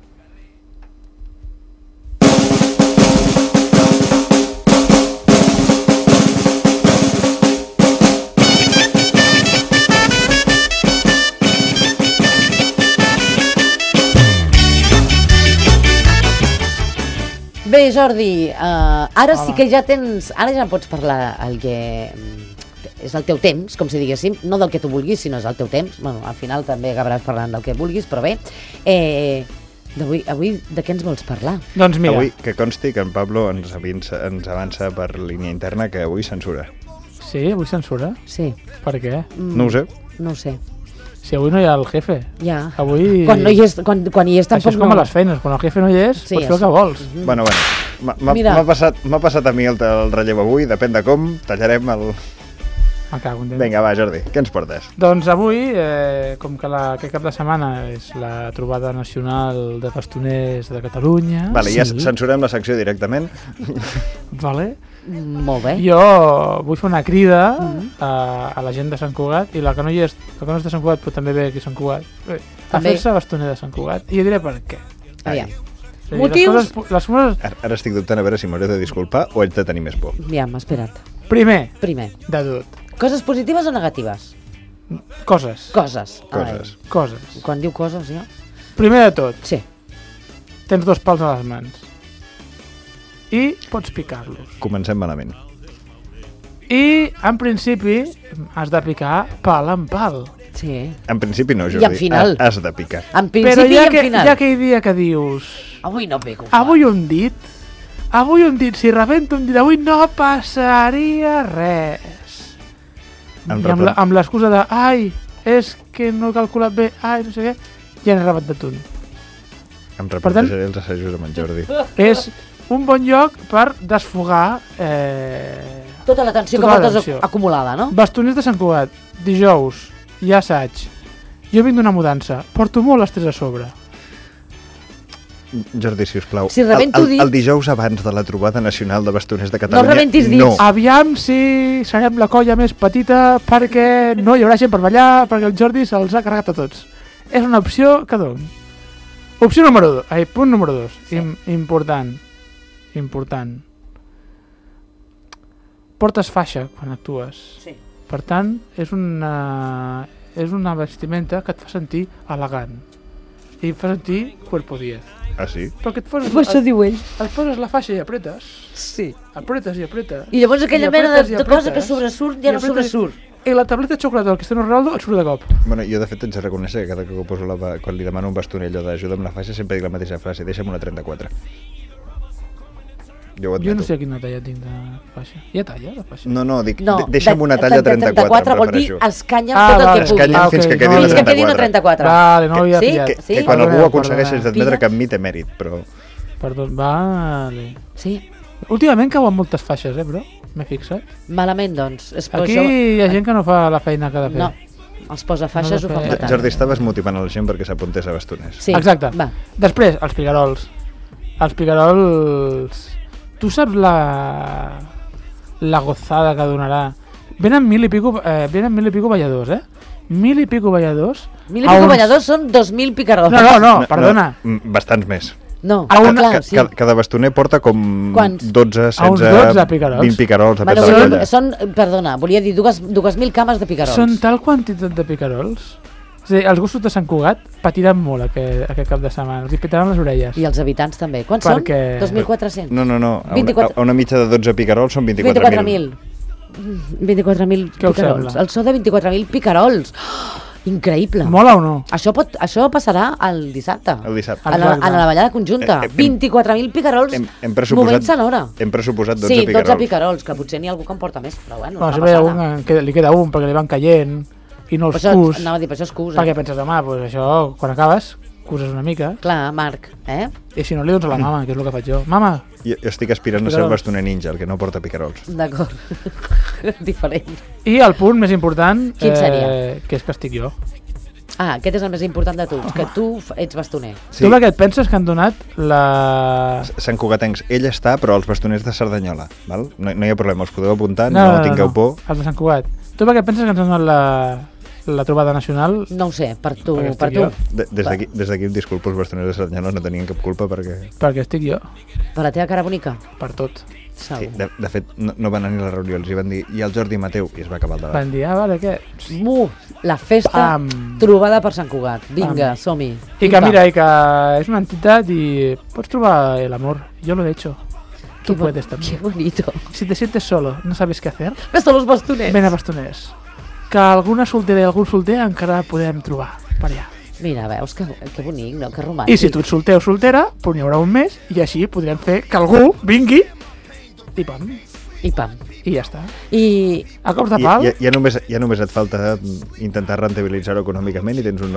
Bé, Jordi, ara sí que ja tens... Ara ja pots parlar el que... És el teu temps, com si diguéssim, no del que tu vulguis, sinó és el teu temps. Bueno, al final també acabaràs parlant del que vulguis, però bé. Avui de què ens vols parlar? Doncs mira... Avui, que consti que en Pablo ens avança per línia interna que avui censura. Sí, avui censura? Sí. Per què? No ho sé. No ho sé. Si avui no hi ha el jefe. Ja. Avui... Quan hi és tampoc... Això és com a les feines, quan el jefe no hi és, pots fer el que vols. Bueno, m'ha passat a mi el relleu avui, depèn de com, tallarem el... Vinga, va, Jordi, què ens portes? Doncs avui, com que aquest cap de setmana és la trobada nacional de bastoners de Catalunya... Vale, ja censurem la secció directament. Vale. Molt bé. Jo vull fer una crida a la gent de Sant Cugat, i la que no és de Sant Cugat però també ve aquí a Sant Cugat, a fer-se bastoner de Sant Cugat, i jo diré per què. Motius? Ara estic dubtant a veure si m'hauré de disculpar o haig de tenir més por. Ja, m'ha esperat. Primer. De tot. Coses positives o negatives? Coses. Quan diu coses, ja? Primer de tot. Sí. Tens 2 pals a les mans. I pots picar-los. Comencem malament. I, en principi, has de picar pal en pal. Sí. En principi no, Jordi. I al final. Has de picar. En principi i al final. Hi ha aquell dia que dius... Avui no pico. Avui un dit, si rebento un dit, avui no passaria res. Amb l'excusa de, ai, és que no he calculat bé, ai, no sé què, ja n'he rebentat un. Em replantejaré els assajos amb en Jordi. És un bon lloc per desfogar tota la tensió que portes acumulada, no? Bastoners de Sant Cugat, dijous, hi ha assaig. Jo vinc d'una mudança, porto molt l'estrès a sobre. Jordi, sisplau, si el dijous abans de la trobada nacional de bastoners de Catalunya... No rebentis dits. No. Aviam si serem la colla més petita perquè no hi haurà gent per ballar, perquè el Jordi se'ls ha carregat a tots. És una opció que dono. Punt número 2. Sí. Important. Portes faixa quan actues. Sí. Per tant, és una vestimenta que et fa sentir elegant. I et fa sentir cuerpo 10. Ah, sí? Perquè et poses... Això diu ell. Et poses la faixa i apretes. Sí. Apretes. I llavors aquella mena de cosa que sobresurt ja no sobresurt. I la tableta de xocolata del Cristiano Ronaldo et surt de cop. Bueno, jo de fet haig de reconèixer que cada cop poso quan li demano un bastoner allò d'ajuda amb la faixa sempre dic la mateixa frase, deixa'm una 34. Jo no sé quina talla tinc de faixa. Hi ha talla de faixa? No, dic, deixa'm una talla 34, vol dir escanya'm tot el que pugui. Escanya'm fins que quedi una 34. Vale, no havia pillat. Que quan algú ho aconsegueix d'admetre que amb mi té mèrit, però... Perdó, vale. Sí. Últimament cauen moltes faixes, bro? M'he fixat. Malament, doncs. Aquí hi ha gent que no fa la feina que ha de fer. No, els posafaixes ho fan fatal. Jordi, estaves motivant a la gent perquè s'apuntés a bastoners. Sí. Exacte. Va. Després, els picarols. Els picarols... Tu saps la gozada que donarà? Venen 1.000 i pico balladors, 1.000 i pico balladors. 1.000 i pico balladors són 2.000 picarols. No, perdona. Bastants més. No, clar, sí. Cada bastoner porta com 12, 16, 12 picarols. 20 picarols, depèn de la colla. Són, perdona, volia dir 2.000 cames de picarols. Són tal quantitat de picarols. És a dir, els gossos de Sant Cugat patiran molt aquest cap de setmana, els hi petaran les orelles. I els habitants també. Quants són? 2.400? No. A una mitja de 12 picarols són 24.000. 24.000 picarols. El so de 24.000 picarols. Increïble. Mola o no? Això passarà el dissabte. El dissabte. A la ballada conjunta. 24.000 picarols movent-se alhora. Hem pressuposat 12 picarols. Sí, 12 picarols, que potser n'hi ha algú que en porta més, però bueno, si ve un, li queda un perquè li van caient i no els cus. Anava a dir, per això es cusa. Perquè penses, home, doncs això, quan acabes, cuses una mica. Clar, Marc, I si no, li dones a la mama, que és el que faig jo. Mama! Jo estic aspirant a ser el bastoner ninja, el que no porta picarols. D'acord. Diferent. I el punt més important... Quin seria? Que és que estic jo. Ah, aquest és el més important de tots, que tu ets bastoner. Sí. Tu què et penses que han donat la... Sant Cugatencs, ell està, però els bastoners de Cerdanyola, val? No hi ha problema, us podeu apuntar, no tingueu por. Els de Sant Cugat. Tu per què et penses que ens han donat la trobada nacional? No ho sé, per tu. Des d'aquí em disculpo, els bastoners de Cerdanyola no tenien cap culpa perquè... Perquè estic jo. Per la teva cara bonica? Per tot. Sí, de fet, no van anar a la reunió, els hi van dir, i el Jordi Mateu, i es va acabar el debat. Van dir, vale, què? La festa trobada per Sant Cugat. Vinga, som-hi. I que mira, que és una entitat i pots trobar el amor. Yo lo he hecho. Tú puedes también. Qué bonito. Si te sientes solo, no sabes qué hacer, ves a los bastoners. Ven a bastoners. Que alguna soltera i algun solter encara podem trobar per allà. Mira, veus que bonic, no? Que romàntic. I si tu ets solter o soltera, doncs n'hi haurà un més i així podrem fer que algú vingui i pam. I pam. I ja està. I a cops de pal... Ja només et falta intentar rentabilitzar-ho econòmicament i tens un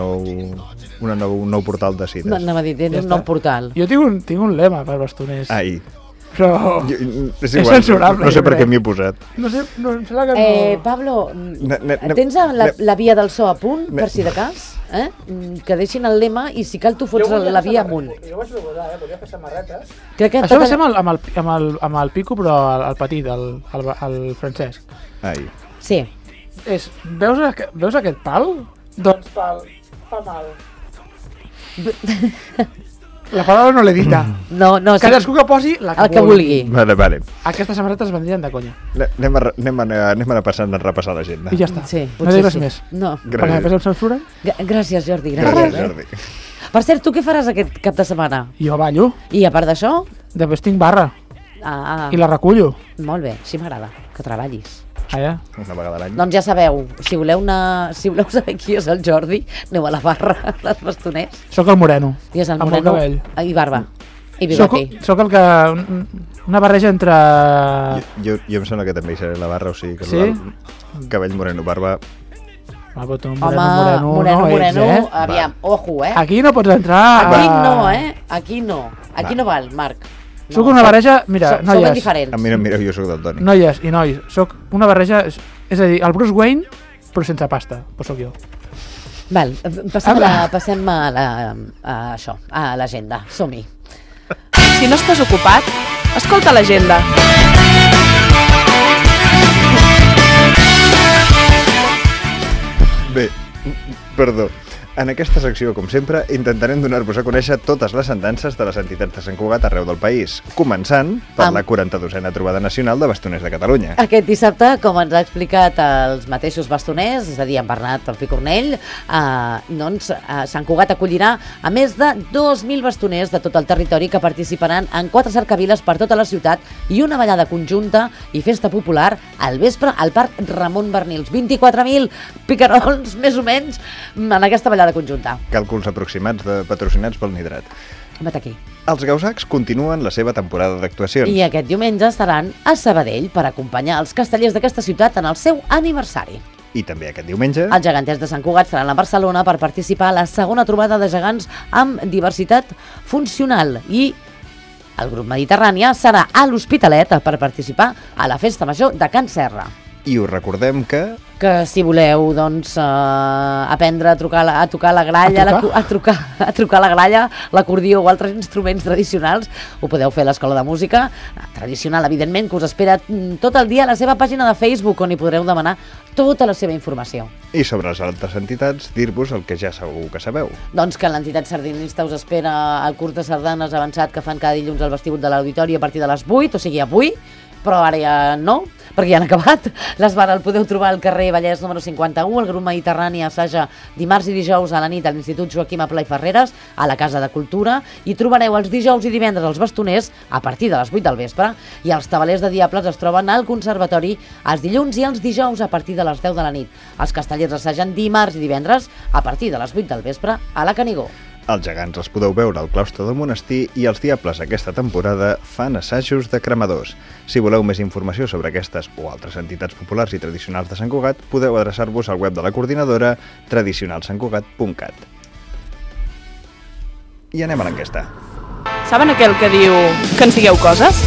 nou portal de cites. No, anava a dir, tens un nou portal. Jo tinc un lema per bastoners. Ai. Però és censurable. No sé per què m'hi he posat. No sé, no, em sembla que no... Pablo, tens la via del so a punt, per si de cas? Que deixin el lema i si cal tu fots la via amunt. Jo vaig proposar, podria fer samarretes. Això va ser amb el Pico, però el petit, el Francesc. Ai. Sí. Veus aquest pal? Doncs pal, fa mal. La paraula no l'he dita. No, cadascú que posi la que vulgui. Vale. Aquestes samarretes vendrien de conya. Anem a repassar l'agenda. I ja està. Sí, no diré res més. No. Perquè després em censuren. Gràcies, Jordi. Gràcies, Jordi. Per cert, tu què faràs aquest cap de setmana? Jo ballo. I a part d'això? Després tinc barra. I la recullo. Molt bé, així m'agrada, que treballis. Una vegada a l'any. Doncs ja sabeu, si voleu saber qui és el Jordi, aneu a la barra dels bastoners. Soc el moreno. I és el moreno i barba. I bigoti. Soc el que... Una barreja entre... Jo em sembla que també hi seré la barra, o sigui que cabell moreno, barba... Moreno, aviam, ojo, Aquí no pots entrar... Aquí no val, Marc. Soc una barreja, mira, noies... Som ben diferents. A mi no em mireu, jo soc del Toni. Noies i nois, soc una barreja... És a dir, el Bruce Wayne, però sense pasta, però soc jo. Val, passem a això, a l'agenda. Som-hi. Si no estàs ocupat, escolta l'agenda. Bé, perdó. En aquesta secció, com sempre, intentarem donar-vos a conèixer totes les andances de les entitats de Sant Cugat arreu del país, començant per la 42a trobada nacional de bastoners de Catalunya. Aquest dissabte, com ens ha explicat els mateixos bastoners, és a dir, en Bernat, el Picornell, doncs Sant Cugat acollirà a més de 2.000 bastoners de tot el territori que participaran en 4 cercaviles per tota la ciutat i una ballada conjunta i festa popular al vespre al Parc Ramon Bernils. 24.000 picarols, més o menys, en aquesta ballada conjunta. Càlculs aproximats patrocinats pel Nidrat. Vet aquí. Els Gausacs continuen la seva temporada d'actuacions. I aquest diumenge estaran a Sabadell per acompanyar els castellers d'aquesta ciutat en el seu aniversari. I també aquest diumenge... Els geganters de Sant Cugat seran a Barcelona per participar a la segona trobada de gegants amb diversitat funcional. I El grup Mediterrània serà a l'Hospitalet per participar a la Festa Major de Can Serra. I us recordem que si voleu aprendre a tocar la gralla, a trucar la gralla, l'acordió o altres instruments tradicionals, ho podeu fer a l'Escola de Música tradicional, evidentment, que us espera tot el dia a la seva pàgina de Facebook, on hi podreu demanar tota la seva informació. I sobre les altres entitats, dir-vos el que ja segur que sabeu. Doncs que l'entitat sardinista us espera al curs de sardanes avançat que fan cada dilluns al vestíbul de l'Auditori a partir de les 8, o sigui avui, però ara ja no, perquè ja han acabat. L'Esbar el podeu trobar al carrer Vallès número 51, el grup Mediterrani assaja dimarts i dijous a la nit a l'Institut Joaquim Aplà i Ferreres, a la Casa de Cultura, i trobareu els dijous i divendres els bastoners a partir de les 8 del vespre, i els tabalers de Diables es troben al Conservatori els dilluns i els dijous a partir de les 10 de la nit. Els castellers assagen dimarts i divendres a partir de les 8 del vespre a la Canigó. Els gegants els podeu veure al claustre del monestir i els diables aquesta temporada fan assajos de cremadors. Si voleu més informació sobre aquestes o altres entitats populars i tradicionals de Sant Cugat, podeu adreçar-vos al web de la coordinadora tradicionalsantcugat.cat. I anem a l'enquesta. Saben aquell que diu que en sigueu coses?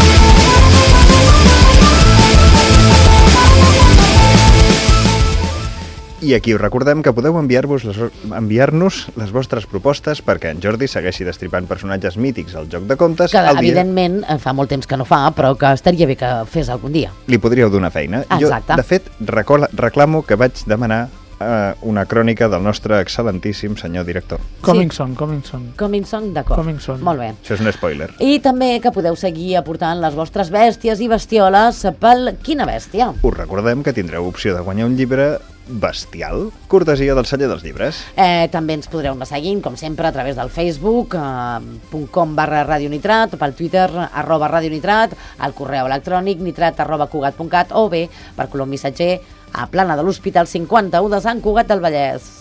I aquí us recordem que podeu enviar-nos les vostres propostes perquè en Jordi segueixi destripant personatges mítics al Joc de Contes. Que, evidentment, fa molt temps que no fa, però que estaria bé que fes algun dia. Li podríeu donar feina. Exacte. Jo, de fet, reclamo que vaig demanar una crònica del nostre excel·lentíssim senyor director. Coming Song, d'acord. Molt bé. Això és un spoiler. I també que podeu seguir aportant les vostres bèsties i bestioles pel Quina Bèstia. Us recordem que tindreu opció de guanyar un llibre bestial, cortesia del celler dels llibres. També ens podreu anar seguint, com sempre, a través del Facebook, .com/radionitrat, pel Twitter, @radionitrat, al correu electrònic nitrat@cugat.cat o bé per colom missatger a Plana de l'Hospital 51 de Sant Cugat del Vallès.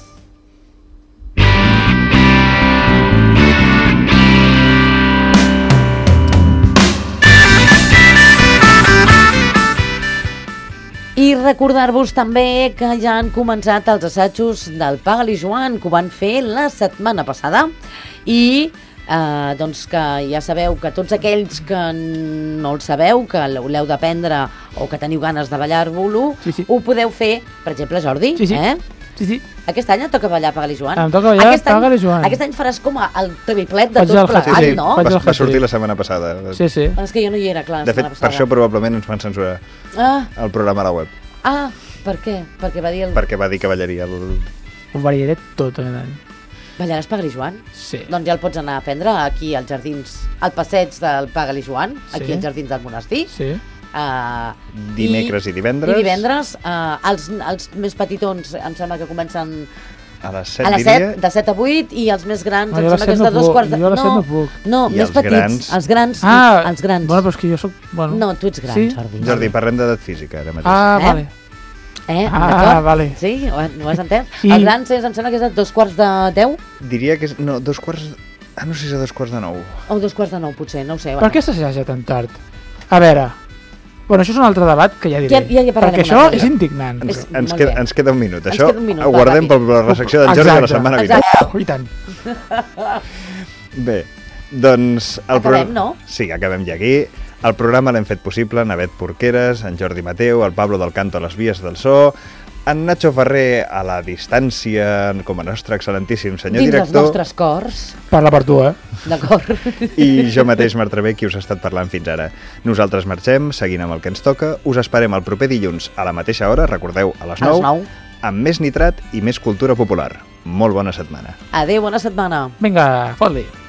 I recordar-vos també que ja han començat els assajos del Paga-li Joan, que ho van fer la setmana passada, i doncs que ja sabeu que tots aquells que no el sabeu, que l'heu d'aprendre o que teniu ganes de ballar-vos-lo, ho podeu fer, per exemple, Jordi, Sí. Aquest any et toca ballar Paga-li Joan? Em toca ballar Paga-li Joan. Aquest any faràs com el triplet de tot plegat, no? Va sortir la setmana passada. Sí. És que jo no hi era, clar, la setmana passada. De fet, per això probablement ens van censurar el programa a la web. Per què? Perquè va dir Perquè va dir que ballaria Ho ballaré tot aquest any. Ballaràs Paga-li Joan? Sí. Doncs ja el pots anar a aprendre aquí als jardins, al passeig del Paga-li Joan, aquí als jardins del monestir. Sí. Dimecres i divendres. I divendres, els més petitons em sembla que comencen a les 7, diria. De 7 a 8, i els més grans em jo sembla que és de 2 quarts de... Jo a les 7 no puc. No, més petits. Els grans. Els grans. Bueno, però és que jo soc... Bueno. No, tu ets gran, sí? Jordi. Jordi, parlem d'edat física ara mateix. Vale. Vale. Sí? Ho has entès? Sí. Els grans em sembla que és de 2 quarts de 10? Diria que és... No, 2 quarts... no sé si és a 2 quarts de 9. O 2 quarts de 9, potser, no ho sé. Per què s'assaja tan tard? A veure... Bueno, això és un altre debat que ja diré. Perquè això és indignant. Ens queda un minut. Això ho guardem per la recepció d'en Jordi de la setmana vinent. I tant. Bé, doncs... Acabem, no? Sí, acabem ja aquí. El programa l'hem fet possible Navet Porqueres, en Jordi Mateu, el Pablo del Canto a les vies del so, en Nacho Ferrer a la distància com a nostre excel·lentíssim senyor director. Dins dels nostres cors. Parla per tu, D'acord. I jo mateix, Marc Travé, qui us ha estat parlant fins ara. Nosaltres marxem, seguint amb el que ens toca. Us esperem el proper dilluns a la mateixa hora, recordeu, a les 9, amb més nitrat i més cultura popular. Molt bona setmana. Adéu, bona setmana. Vinga, fot-li.